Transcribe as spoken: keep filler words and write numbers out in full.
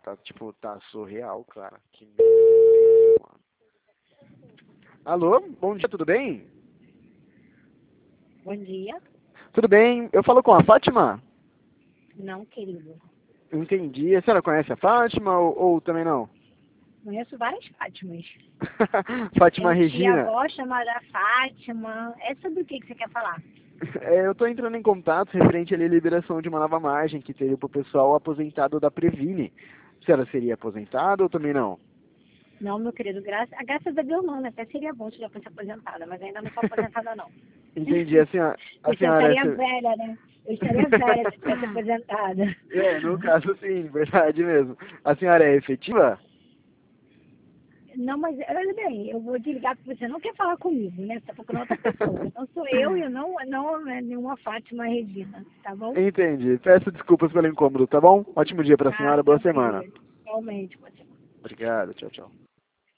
tá, tipo, tá surreal, cara. Que merda, mano. Alô, bom dia, tudo bem? Bom dia. Tudo bem, eu falo com a Fátima? Não, querido. Entendi. A senhora conhece a Fátima ou, ou também não? Conheço várias Fátimas. Fátima Tenho Regina. tia-avó chamada Fátima. É sobre o que que você quer falar? É, eu estou entrando em contato referente à liberação de uma nova margem que teria para o pessoal aposentado da Previne. A senhora seria aposentada ou também não? Não, meu querido, graças, a graças a Deus não, né? Até seria bom se já fosse aposentada, mas ainda não sou aposentada, não. Entendi. A senhora, a Eu já senhora estaria é... velha, né? Eu estaria velha se tivesse aposentada. É, no caso sim, verdade mesmo. A senhora é efetiva? Não, mas olha bem, eu vou desligar porque você não quer falar comigo, né? Você está procurando outra pessoa. Não sou eu e eu não, não é nenhuma Fátima Regina, tá bom? Entendi. Peço desculpas pelo incômodo, tá bom? Ótimo dia para a Ah, senhora, boa semana. tranquilo. Realmente, pode ser. Obrigado, tchau, tchau.